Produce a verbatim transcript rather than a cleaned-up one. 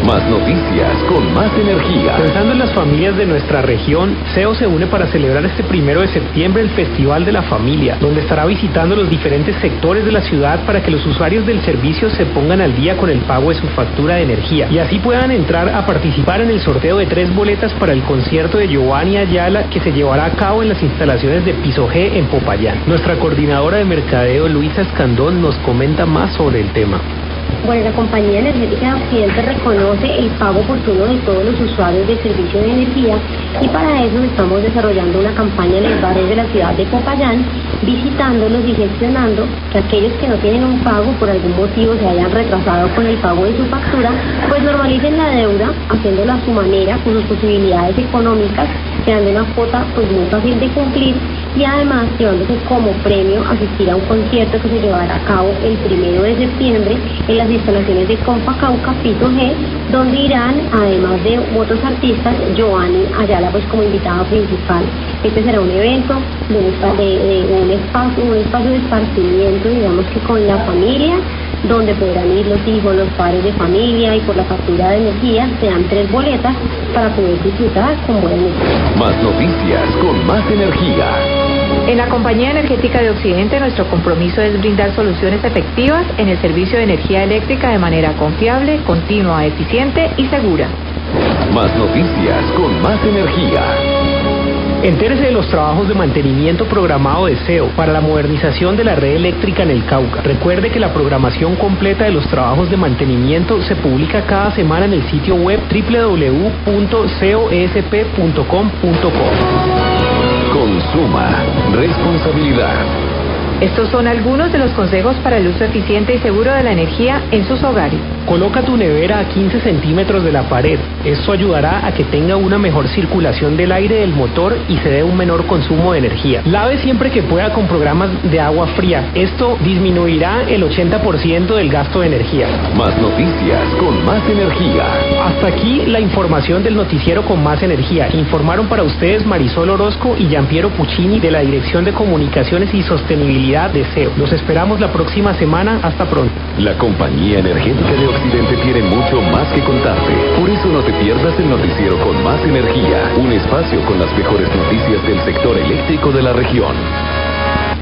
Más noticias con más energía. Pensando en las familias de nuestra región, C E O se une para celebrar este primero de septiembre el Festival de la Familia, donde estará visitando los diferentes sectores de la ciudad para que los usuarios del servicio se pongan al día con el pago de su factura de energía y así puedan entrar a participar en el sorteo de tres boletas para el concierto de Giovanni Ayala que se llevará a cabo en las instalaciones de Piso G en Popayán. Nuestra coordinadora de mercadeo, Luisa Escandón, nos comenta más sobre el tema. Bueno, la Compañía Energética de Occidente reconoce el pago oportuno de todos los usuarios del servicio de energía y para eso estamos desarrollando una campaña en el barrio de la ciudad de Popayán, visitándolos y gestionando que aquellos que no tienen un pago por algún motivo se hayan retrasado con el pago de su factura, pues normalicen la deuda, haciéndolo a su manera, con sus posibilidades económicas, creando una cuota pues muy fácil de cumplir y además llevándose como premio asistir a un concierto que se llevará a cabo el primero de septiembre en las instalaciones de Compacauca, Piso G, donde irán, además de otros artistas, Giovanni Ayala pues como invitado principal. Este será un evento de un, de, de un, espacio, un espacio de esparcimiento, digamos que con la familia, donde podrán ir los hijos, los padres de familia y por la factura de energía se dan tres boletas para poder disfrutar con buena energía. Más noticias con más energía. En la Compañía Energética de Occidente nuestro compromiso es brindar soluciones efectivas en el servicio de energía eléctrica de manera confiable, continua, eficiente y segura. Más noticias con más energía. Entérese de los trabajos de mantenimiento programado de C E O para la modernización de la red eléctrica en el Cauca. Recuerde que la programación completa de los trabajos de mantenimiento se publica cada semana en el sitio web doble u doble u doble u punto cosp punto com punto co. Consuma responsabilidad. Estos son algunos de los consejos para el uso eficiente y seguro de la energía en sus hogares. Coloca tu nevera a quince centímetros de la pared. Esto ayudará a que tenga una mejor circulación del aire del motor y se dé un menor consumo de energía. Lave siempre que pueda con programas de agua fría. Esto disminuirá el ochenta por ciento del gasto de energía. Más noticias con más energía. Hasta aquí la información del noticiero con más energía. Informaron para ustedes Marisol Orozco y Giampiero Puccini de la Dirección de Comunicaciones y Sostenibilidad de C E O. Los esperamos la próxima semana. Hasta pronto. La Compañía Energética de Occidente tiene mucho más que contarte. Por eso no te pierdas el noticiero con más energía. Un espacio con las mejores noticias del sector eléctrico de la región.